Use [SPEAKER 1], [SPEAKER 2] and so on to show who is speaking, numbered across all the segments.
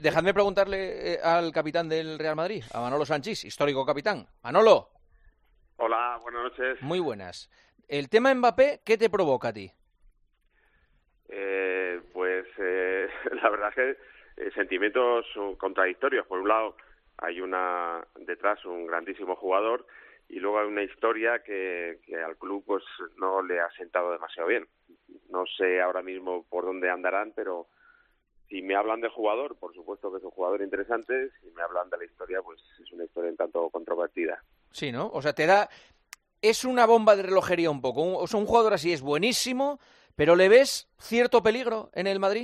[SPEAKER 1] Dejadme preguntarle al capitán del Real Madrid, a Manolo Sanchís, histórico capitán. Manolo.
[SPEAKER 2] Hola, buenas noches.
[SPEAKER 1] Muy buenas. El tema Mbappé, ¿qué te provoca a ti?
[SPEAKER 2] La verdad es que sentimientos contradictorios. Por un lado, hay detrás un grandísimo jugador y luego hay una historia que al club pues no le ha sentado demasiado bien. No sé ahora mismo por dónde andarán, pero si me hablan de jugador, por supuesto que es un jugador interesante. Si me hablan de la historia, pues es una historia un tanto controvertida.
[SPEAKER 1] Sí, ¿no? O sea, te da... Es una bomba de relojería un poco. O sea, un jugador así es buenísimo, pero ¿le ves cierto peligro en el Madrid?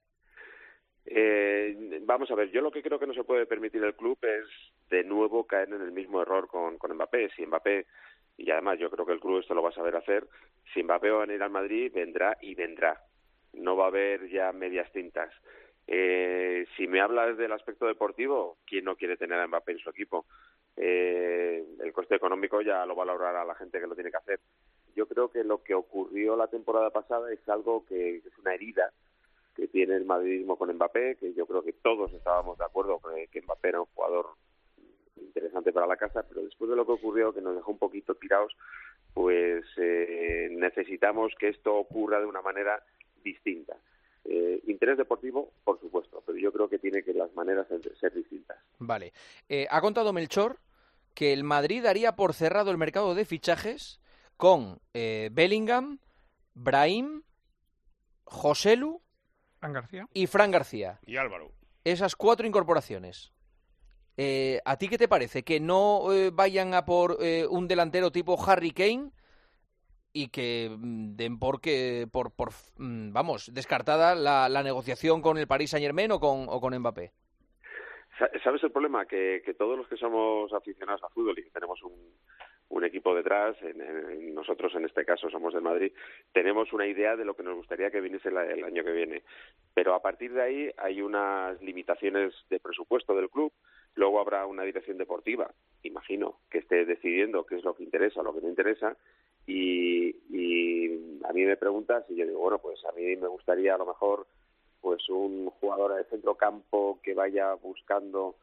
[SPEAKER 2] Vamos a ver, yo lo que creo que no se puede permitir el club es de nuevo caer en el mismo error con Mbappé. Si Mbappé, y además yo creo que el club esto lo va a saber hacer, si Mbappé va a venir al Madrid, vendrá y vendrá. No va a haber ya medias tintas. Si me hablas del aspecto deportivo, ¿quién no quiere tener a Mbappé en su equipo? El coste económico ya lo valorará la gente que lo tiene que hacer. Yo creo que lo que ocurrió la temporada pasada es algo que es una herida que tiene el madridismo con Mbappé, que yo creo que todos estábamos de acuerdo que Mbappé era un jugador interesante para la casa, pero después de lo que ocurrió, que nos dejó un poquito tirados, pues necesitamos que esto ocurra de una manera distinta. Interés deportivo, por supuesto, pero yo creo que tiene que las maneras ser distintas.
[SPEAKER 1] Vale. Ha contado Melchor que el Madrid daría por cerrado el mercado de fichajes con Bellingham, Brahim, Joselu y Fran García.
[SPEAKER 3] Y Álvaro.
[SPEAKER 1] Esas 4 incorporaciones. ¿A ti qué te parece? ¿Que no vayan a por un delantero tipo Harry Kane y que den vamos, descartada la negociación con el Paris Saint-Germain o con Mbappé?
[SPEAKER 2] ¿Sabes el problema? Que todos los que somos aficionados al fútbol y que tenemos un equipo detrás, nosotros en este caso somos del Madrid, tenemos una idea de lo que nos gustaría que viniese el año que viene. Pero a partir de ahí hay unas limitaciones de presupuesto del club, luego habrá una dirección deportiva, imagino, que esté decidiendo qué es lo que interesa o lo que no interesa, y a mí me preguntas y yo digo, bueno, pues a mí me gustaría a lo mejor pues un jugador de centrocampo que vaya buscando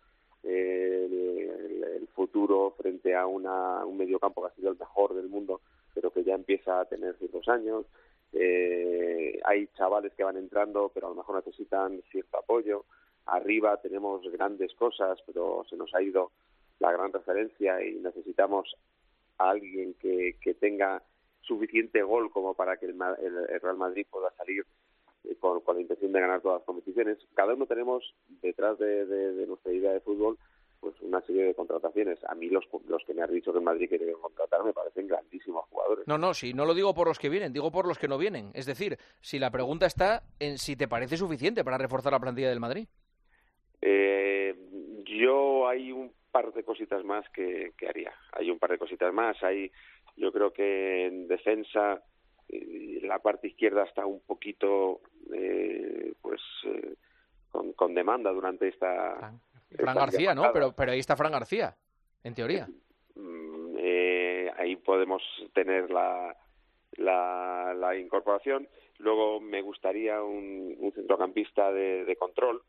[SPEAKER 2] el futuro frente a un mediocampo que ha sido el mejor del mundo, pero que ya empieza a tener ciertos años. Hay chavales que van entrando, pero a lo mejor necesitan cierto apoyo. Arriba tenemos grandes cosas, pero se nos ha ido la gran referencia y necesitamos a alguien que tenga suficiente gol como para que el Real Madrid pueda salir con la intención de ganar todas las competiciones. Cada uno tenemos detrás de nuestra idea de fútbol pues una serie de contrataciones. A mí los que me has dicho que el Madrid quiere contratar me parecen grandísimos jugadores.
[SPEAKER 1] No, sí, no lo digo por los que vienen, digo por los que no vienen. Es decir, si la pregunta está en si te parece suficiente para reforzar la plantilla del Madrid.
[SPEAKER 2] Yo hay un par de cositas más que haría. Hay un par de cositas más. Yo creo que en defensa la parte izquierda está un poquito con demanda durante esta...
[SPEAKER 1] Fran García, ¿no? Pero ahí está Fran García, en teoría.
[SPEAKER 2] Ahí podemos tener la incorporación. Luego me gustaría un centrocampista de control.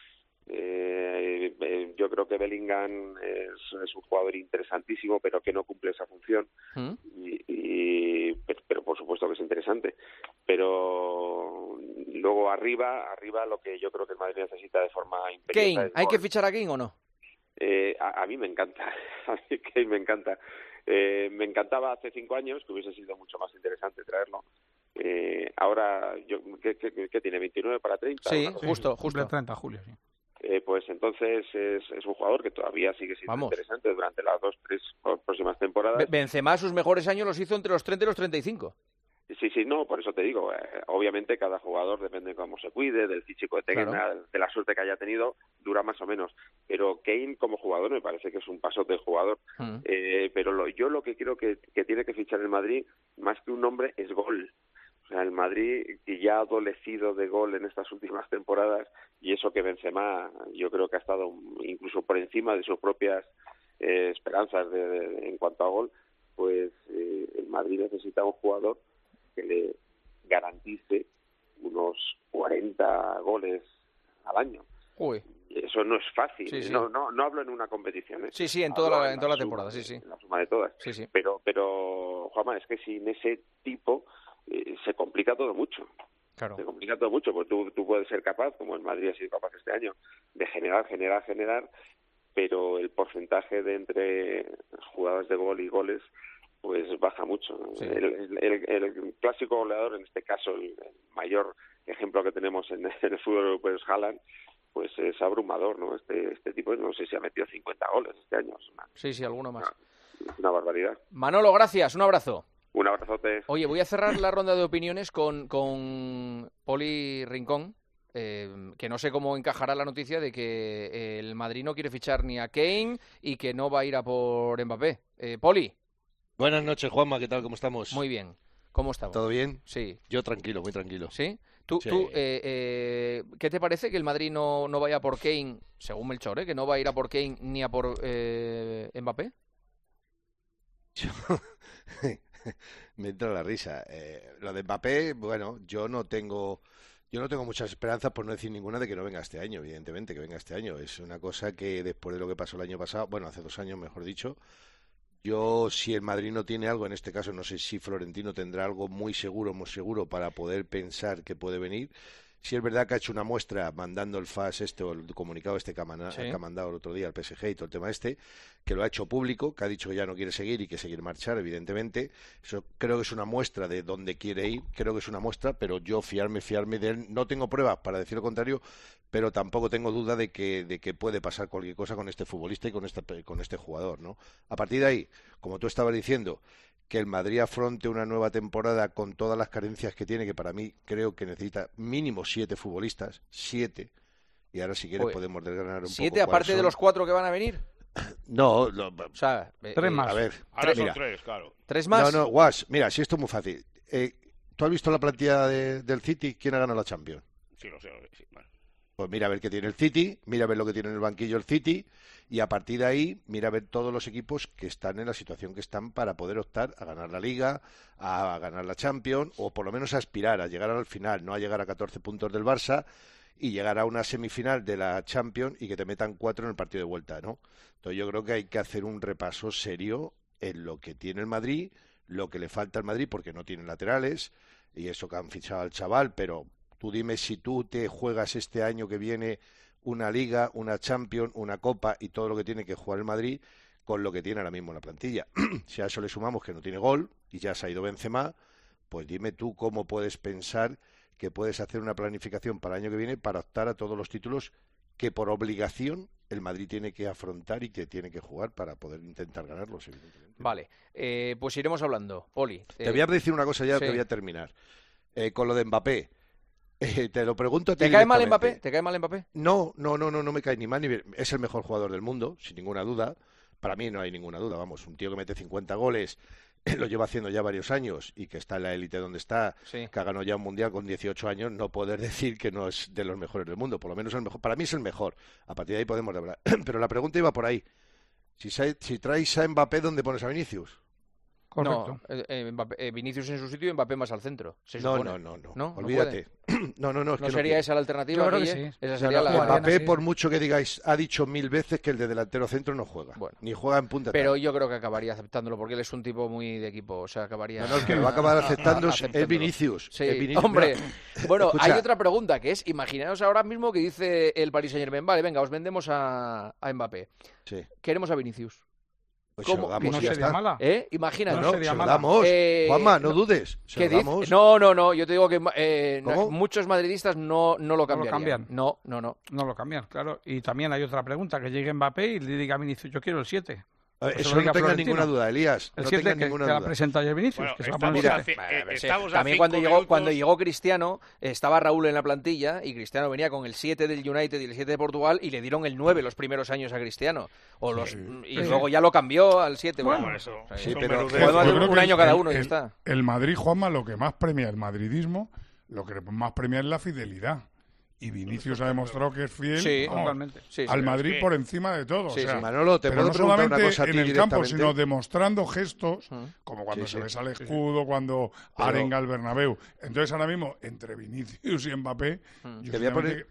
[SPEAKER 2] Yo creo que Bellingham es un jugador interesantísimo, pero que no cumple esa función. Pero por supuesto que es interesante. Pero luego arriba lo que yo creo que el Madrid necesita de forma imperiosa.
[SPEAKER 1] Kane, ¿hay que fichar a Kane o no?
[SPEAKER 2] A mí me encanta. A mí Kane me encanta. Me encantaba hace 5 años, que hubiese sido mucho más interesante traerlo. Ahora, ¿qué tiene? ¿29 para 30?
[SPEAKER 1] Sí, justo.
[SPEAKER 4] 30 de julio, sí.
[SPEAKER 2] Pues entonces es un jugador que todavía sigue siendo interesante durante las 2-3 próximas temporadas.
[SPEAKER 1] Benzema sus mejores años los hizo entre los 30 y los 35.
[SPEAKER 2] Sí, no, por eso te digo, obviamente cada jugador depende de cómo se cuide, del físico que tenga, claro, de la suerte que haya tenido, dura más o menos. Pero Kane como jugador me parece que es un pasote de jugador. Pero yo lo que creo que tiene que fichar el Madrid, más que un nombre, es gol. O sea, el Madrid, que ya ha adolecido de gol en estas últimas temporadas, y eso que Benzema yo creo que ha estado incluso por encima de sus propias esperanzas en cuanto a gol, pues el Madrid necesita un jugador que le garantice unos 40 goles al año.
[SPEAKER 1] Uy.
[SPEAKER 2] Eso no es fácil.
[SPEAKER 1] Sí, sí.
[SPEAKER 2] No hablo en una competición.
[SPEAKER 1] Sí, en
[SPEAKER 2] Hablo
[SPEAKER 1] toda la
[SPEAKER 2] suma,
[SPEAKER 1] temporada, sí.
[SPEAKER 2] En la suma de todas.
[SPEAKER 1] Sí.
[SPEAKER 2] Pero Juanma, es que sin ese tipo se complica todo mucho.
[SPEAKER 1] Claro.
[SPEAKER 2] Se complica todo mucho, porque tú puedes ser capaz, como el Madrid ha sido capaz este año, de generar, pero el porcentaje de entre jugadas de gol y goles pues baja mucho.
[SPEAKER 1] Sí.
[SPEAKER 2] El clásico goleador, en este caso el mayor ejemplo que tenemos en el fútbol europeo es Haaland, pues es abrumador, ¿no? Este tipo, no sé si ha metido 50 goles este año.
[SPEAKER 1] Sí, alguno más.
[SPEAKER 2] Es una barbaridad.
[SPEAKER 1] Manolo, gracias, un abrazo.
[SPEAKER 2] Un abrazote.
[SPEAKER 1] Oye, voy a cerrar la ronda de opiniones con Poli Rincón, que no sé cómo encajará la noticia de que el Madrid no quiere fichar ni a Kane y que no va a ir a por Mbappé. Poli.
[SPEAKER 3] Buenas noches, Juanma, ¿qué tal? ¿Cómo estamos?
[SPEAKER 1] Muy bien. ¿Cómo estamos?
[SPEAKER 3] ¿Todo bien?
[SPEAKER 1] Sí.
[SPEAKER 3] Yo tranquilo, muy tranquilo.
[SPEAKER 1] ¿Sí? ¿Tú,
[SPEAKER 3] Sí.
[SPEAKER 1] ¿Qué te parece que el Madrid no vaya por Kane, según Melchor, que no va a ir a por Kane ni a por Mbappé?
[SPEAKER 3] Me entra la risa. Lo de Mbappé, bueno, yo no tengo muchas esperanzas, por no decir ninguna, de que no venga este año, evidentemente, que venga este año. Es una cosa que después de lo que pasó el año pasado, bueno, hace 2 años, mejor dicho, si el Madrid no tiene algo, en este caso no sé si Florentino tendrá algo muy seguro para poder pensar que puede venir. Si es verdad que ha hecho una muestra mandando el FAS o el comunicado que ha mandado el otro día al PSG y todo el tema que lo ha hecho público, que ha dicho que ya no quiere seguir y que seguir marchar, evidentemente. Eso creo que es una muestra de dónde quiere ir, creo que es una muestra, pero yo fiarme de él, no tengo pruebas para decir lo contrario, pero tampoco tengo duda de que puede pasar cualquier cosa con este futbolista y con este jugador, ¿no? A partir de ahí, como tú estabas diciendo, que el Madrid afronte una nueva temporada con todas las carencias que tiene, que para mí creo que necesita mínimo 7 futbolistas, 7, y ahora si quieres podemos desgranar un poco.
[SPEAKER 1] 7 aparte de los 4 que van a venir.
[SPEAKER 3] No,
[SPEAKER 1] o sea,
[SPEAKER 4] 3 más.
[SPEAKER 3] A ver,
[SPEAKER 5] Ahora son
[SPEAKER 3] mira,
[SPEAKER 5] 3, claro.
[SPEAKER 1] 3 más.
[SPEAKER 3] No, Guas, mira, si esto es muy fácil. ¿Tú has visto la plantilla del City? ¿Quién ha ganado la Champions?
[SPEAKER 5] Sí, lo sé. Sí, bueno.
[SPEAKER 3] Pues mira a ver qué tiene el City, mira a ver lo que tiene en el banquillo el City, y a partir de ahí mira a ver todos los equipos que están en la situación que están para poder optar a ganar la Liga, a ganar la Champions, o por lo menos a aspirar a llegar al final, no a llegar a 14 puntos del Barça y llegar a una semifinal de la Champions y que te metan 4 en el partido de vuelta, ¿no? Entonces yo creo que hay que hacer un repaso serio en lo que tiene el Madrid, lo que le falta al Madrid, porque no tiene laterales, y eso que han fichado al chaval, pero tú dime si tú te juegas este año que viene una Liga, una Champions, una Copa y todo lo que tiene que jugar el Madrid con lo que tiene ahora mismo en la plantilla. Si a eso le sumamos que no tiene gol y ya se ha ido Benzema, pues dime tú cómo puedes pensar que puedes hacer una planificación para el año que viene para optar a todos los títulos que por obligación el Madrid tiene que afrontar y que tiene que jugar para poder intentar ganarlos, evidentemente.
[SPEAKER 1] Vale, pues iremos hablando. Poli.
[SPEAKER 3] Te voy a decir una cosa ya,
[SPEAKER 1] sí.
[SPEAKER 3] que voy a terminar. Con lo de Mbappé. Te lo pregunto a ti.
[SPEAKER 1] ¿Te cae mal Mbappé? ¿Te cae mal Mbappé?
[SPEAKER 3] No me cae ni mal ni bien. Es el mejor jugador del mundo, sin ninguna duda. Para mí no hay ninguna duda, vamos, un tío que mete 50 goles, lo lleva haciendo ya varios años y que está en la élite donde está,
[SPEAKER 1] sí.
[SPEAKER 3] Que ha ganado ya un mundial con 18 años, no poder decir que no es de los mejores del mundo, por lo menos el mejor. Para mí es el mejor. A partir de ahí podemos hablar. Pero la pregunta iba por ahí. Si traes a Mbappé, ¿dónde pones a Vinicius?
[SPEAKER 1] Correcto. No, Vinicius en su sitio y Mbappé más al centro.
[SPEAKER 3] No. Olvídate.
[SPEAKER 1] No,
[SPEAKER 3] es que
[SPEAKER 1] sería esa la alternativa.
[SPEAKER 4] Yo creo que sí.
[SPEAKER 1] Esa sería la.
[SPEAKER 3] Mbappé, por mucho que digáis, ha dicho 1000 veces que el de delantero centro no juega.
[SPEAKER 1] Bueno,
[SPEAKER 3] ni juega en punta.
[SPEAKER 1] Pero yo creo que acabaría aceptándolo porque él es un tipo muy de equipo. O sea, acabaría.
[SPEAKER 3] No, el que lo va a acabar aceptando es Vinicius.
[SPEAKER 1] Sí,
[SPEAKER 3] es Vinicius.
[SPEAKER 1] hombre. Bueno,
[SPEAKER 3] escucha,
[SPEAKER 1] hay otra pregunta que es: imaginaos ahora mismo que dice el Paris Saint-Germain, vale, venga, os vendemos a Mbappé.
[SPEAKER 3] Sí.
[SPEAKER 1] Queremos a Vinicius.
[SPEAKER 3] Pues
[SPEAKER 1] ¿Cómo?
[SPEAKER 3] Se lo damos,
[SPEAKER 4] no
[SPEAKER 3] y ya
[SPEAKER 4] sería
[SPEAKER 3] está.
[SPEAKER 4] mala.
[SPEAKER 1] Imagínate.
[SPEAKER 4] No sería
[SPEAKER 3] se lo
[SPEAKER 4] mala.
[SPEAKER 3] damos. Juanma, no dudes. Se lo damos.
[SPEAKER 1] No, yo te digo que
[SPEAKER 3] ¿Cómo?
[SPEAKER 1] muchos madridistas no lo cambiarían.
[SPEAKER 4] No
[SPEAKER 1] No.
[SPEAKER 4] No lo cambian, claro. Y también hay otra pregunta, que llegue Mbappé y le diga a Vinicius, yo quiero el 7.
[SPEAKER 3] Eso no tengas ninguna duda, Elías.
[SPEAKER 4] El
[SPEAKER 3] No
[SPEAKER 4] 7
[SPEAKER 3] tengas
[SPEAKER 4] que
[SPEAKER 3] ninguna
[SPEAKER 4] la
[SPEAKER 3] duda.
[SPEAKER 4] presenta ayer Vinicius.
[SPEAKER 5] Bueno,
[SPEAKER 4] que se va a
[SPEAKER 5] estamos
[SPEAKER 4] poner
[SPEAKER 5] a
[SPEAKER 4] siete.
[SPEAKER 5] estamos a
[SPEAKER 1] También
[SPEAKER 5] 5
[SPEAKER 1] cuando
[SPEAKER 5] minutos.
[SPEAKER 1] llegó Cristiano, estaba Raúl en la plantilla y Cristiano venía con el 7 del United y el 7 de Portugal y le dieron el 9 los primeros años a Cristiano. Y luego ya lo cambió al 7.
[SPEAKER 5] Bueno,
[SPEAKER 1] Bueno,
[SPEAKER 5] eso.
[SPEAKER 3] Sí,
[SPEAKER 5] son
[SPEAKER 3] pero-
[SPEAKER 5] menudencias.
[SPEAKER 1] podemos hacer
[SPEAKER 6] Yo creo
[SPEAKER 1] un
[SPEAKER 6] que
[SPEAKER 1] año cada uno y ya está.
[SPEAKER 6] El Madrid, Juanma, lo que más premia el madridismo, lo que más premia es la fidelidad. Y Vinicius ha demostrado que es fiel
[SPEAKER 1] Sí,
[SPEAKER 6] vamos,
[SPEAKER 4] totalmente.
[SPEAKER 1] Sí,
[SPEAKER 6] al
[SPEAKER 1] sí.
[SPEAKER 6] Madrid
[SPEAKER 5] es que-
[SPEAKER 6] por encima de todo.
[SPEAKER 1] Sí,
[SPEAKER 6] o sea,
[SPEAKER 1] sí.
[SPEAKER 3] Manolo, te
[SPEAKER 6] pero
[SPEAKER 3] puedo
[SPEAKER 6] no
[SPEAKER 3] preguntar una
[SPEAKER 6] solamente
[SPEAKER 3] cosa a ti
[SPEAKER 6] en el campo,
[SPEAKER 3] directamente.
[SPEAKER 6] sino demostrando gestos,
[SPEAKER 1] Mm.
[SPEAKER 6] como cuando
[SPEAKER 3] Sí,
[SPEAKER 6] se
[SPEAKER 3] sí.
[SPEAKER 6] besa el escudo, cuando
[SPEAKER 3] Pero-
[SPEAKER 6] arenga el Bernabéu. Entonces, ahora mismo, entre Vinicius y Mbappé, yo
[SPEAKER 3] Te voy a
[SPEAKER 6] sinceramente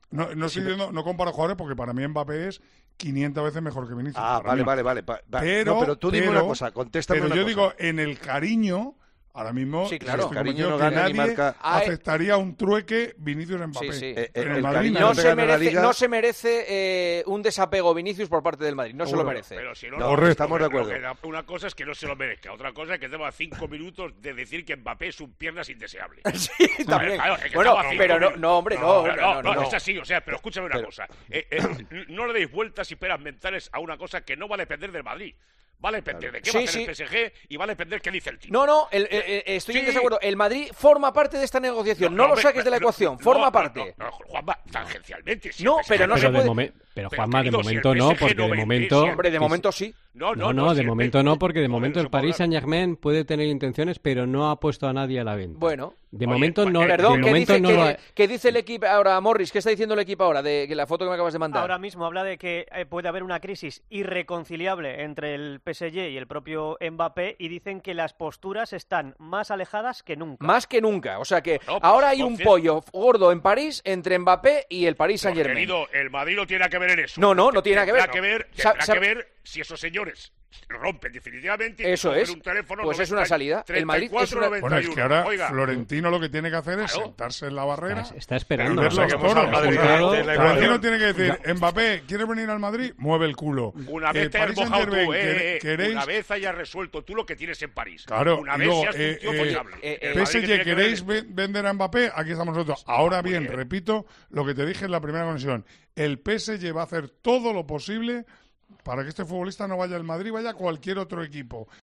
[SPEAKER 6] No estoy diciendo, no comparo jugadores porque para mí Mbappé es 500 veces mejor que Vinicius.
[SPEAKER 3] Ah,
[SPEAKER 6] para
[SPEAKER 3] vale.
[SPEAKER 6] mí. Pero
[SPEAKER 3] tú dime una cosa, contéstame
[SPEAKER 6] pero
[SPEAKER 3] una
[SPEAKER 6] yo
[SPEAKER 3] cosa.
[SPEAKER 6] digo, en el cariño, ahora mismo,
[SPEAKER 1] Sí, claro.
[SPEAKER 6] estoy
[SPEAKER 3] El cariño
[SPEAKER 6] convencido
[SPEAKER 3] no
[SPEAKER 6] que
[SPEAKER 3] gana ni
[SPEAKER 6] nadie
[SPEAKER 3] marca.
[SPEAKER 6] aceptaría un trueque Vinicius-Mbappé.
[SPEAKER 1] Sí, sí.
[SPEAKER 6] En
[SPEAKER 3] el
[SPEAKER 6] el Madrid
[SPEAKER 3] cariño
[SPEAKER 1] No
[SPEAKER 3] te
[SPEAKER 1] se
[SPEAKER 3] gana la
[SPEAKER 1] merece,
[SPEAKER 3] Liga.
[SPEAKER 1] no se merece un desapego Vinicius por parte del Madrid, no se lo
[SPEAKER 6] Seguro.
[SPEAKER 1] merece.
[SPEAKER 5] Pero si no,
[SPEAKER 3] No,
[SPEAKER 6] Correcto.
[SPEAKER 3] estamos de acuerdo.
[SPEAKER 5] Una cosa es que no se lo merezca, otra cosa es que tenga 5 minutos de decir que Mbappé es un piernas indeseable.
[SPEAKER 1] Sí, también.
[SPEAKER 5] Claro, es que
[SPEAKER 1] Bueno,
[SPEAKER 5] estaba
[SPEAKER 1] pero
[SPEAKER 5] cinco
[SPEAKER 1] no, hombre, no.
[SPEAKER 5] No, es así, o sea, pero escúchame una cosa. No le deis vueltas y peras mentales a una cosa que no va a depender del Madrid. Va a depender de qué va a hacer el PSG y va a depender qué dice el tío.
[SPEAKER 1] No, estoy en desacuerdo. El Madrid forma parte de esta negociación. No lo saques de la ecuación, forma parte.
[SPEAKER 5] No, Juanma, tangencialmente. Si
[SPEAKER 1] No,
[SPEAKER 5] el PSG
[SPEAKER 1] pero no
[SPEAKER 5] gana-
[SPEAKER 1] se puede.
[SPEAKER 7] Pero
[SPEAKER 5] Pero,
[SPEAKER 7] Juanma, de
[SPEAKER 5] querido, si el
[SPEAKER 7] momento no,
[SPEAKER 5] PSG
[SPEAKER 7] porque
[SPEAKER 5] no
[SPEAKER 7] de
[SPEAKER 5] vende,
[SPEAKER 7] momento...
[SPEAKER 5] si el-
[SPEAKER 1] Hombre, de momento sí.
[SPEAKER 7] No,
[SPEAKER 5] si
[SPEAKER 7] de
[SPEAKER 5] el
[SPEAKER 7] momento no, porque de
[SPEAKER 5] Joder,
[SPEAKER 7] momento el
[SPEAKER 5] eso puedo
[SPEAKER 7] Paris
[SPEAKER 5] hablar.
[SPEAKER 7] Saint-Germain puede tener intenciones, pero no ha puesto a nadie a la venta.
[SPEAKER 1] Bueno.
[SPEAKER 7] De
[SPEAKER 5] Oye,
[SPEAKER 7] momento no.
[SPEAKER 1] Perdón,
[SPEAKER 7] de
[SPEAKER 1] ¿qué
[SPEAKER 7] momento
[SPEAKER 1] dice,
[SPEAKER 7] no lo ha-
[SPEAKER 1] qué dice el equipo ahora, Morris? ¿Qué está diciendo el equipo ahora de la foto que me acabas de mandar?
[SPEAKER 8] Ahora mismo habla de que puede haber una crisis irreconciliable entre el PSG y el propio Mbappé y dicen que las posturas están más alejadas que nunca.
[SPEAKER 1] Más que nunca. O sea que
[SPEAKER 5] No, pues
[SPEAKER 1] ahora hay un
[SPEAKER 5] entonces-
[SPEAKER 1] pollo gordo en París entre Mbappé y el Paris
[SPEAKER 5] Pues,
[SPEAKER 1] Saint-Germain.
[SPEAKER 5] querido, el Madrid no tiene nada que ver en eso.
[SPEAKER 1] No tiene nada que ver.
[SPEAKER 5] Tendrá que ver si esos señores rompen definitivamente y
[SPEAKER 1] Eso
[SPEAKER 5] cogen
[SPEAKER 1] es.
[SPEAKER 5] un teléfono
[SPEAKER 1] Pues es una salida. El Madrid es una-
[SPEAKER 5] 34-91.
[SPEAKER 6] Bueno, es que ahora
[SPEAKER 5] Oiga,
[SPEAKER 6] Florentino lo que tiene que hacer es
[SPEAKER 5] Claro.
[SPEAKER 6] sentarse en la barrera
[SPEAKER 7] Está esperando.
[SPEAKER 6] y ver los
[SPEAKER 3] Saquemos
[SPEAKER 6] toros.
[SPEAKER 3] al Madrid
[SPEAKER 6] O sea,
[SPEAKER 3] de la
[SPEAKER 6] Florentino
[SPEAKER 3] ecuación.
[SPEAKER 6] tiene que decir, Mbappé, ¿quieres venir al Madrid? Mueve el culo.
[SPEAKER 5] una vez te has
[SPEAKER 6] Paris
[SPEAKER 5] mojado tú,
[SPEAKER 6] Saint-Germain, ¿queréis?
[SPEAKER 5] una vez hayas resuelto tú lo que tienes en París.
[SPEAKER 6] Claro,
[SPEAKER 5] Una
[SPEAKER 6] y
[SPEAKER 5] vez
[SPEAKER 6] luego,
[SPEAKER 5] seas un tío follable. El Madrid que
[SPEAKER 6] PSG,
[SPEAKER 5] tiene que
[SPEAKER 6] ¿queréis
[SPEAKER 5] ver-
[SPEAKER 6] vender a Mbappé? Aquí estamos nosotros. Ahora
[SPEAKER 5] muy
[SPEAKER 6] bien,
[SPEAKER 5] bien.
[SPEAKER 6] repito lo que te dije en la primera conexión. El PSG va a hacer todo lo posible para que este futbolista no vaya al Madrid, vaya a cualquier otro equipo.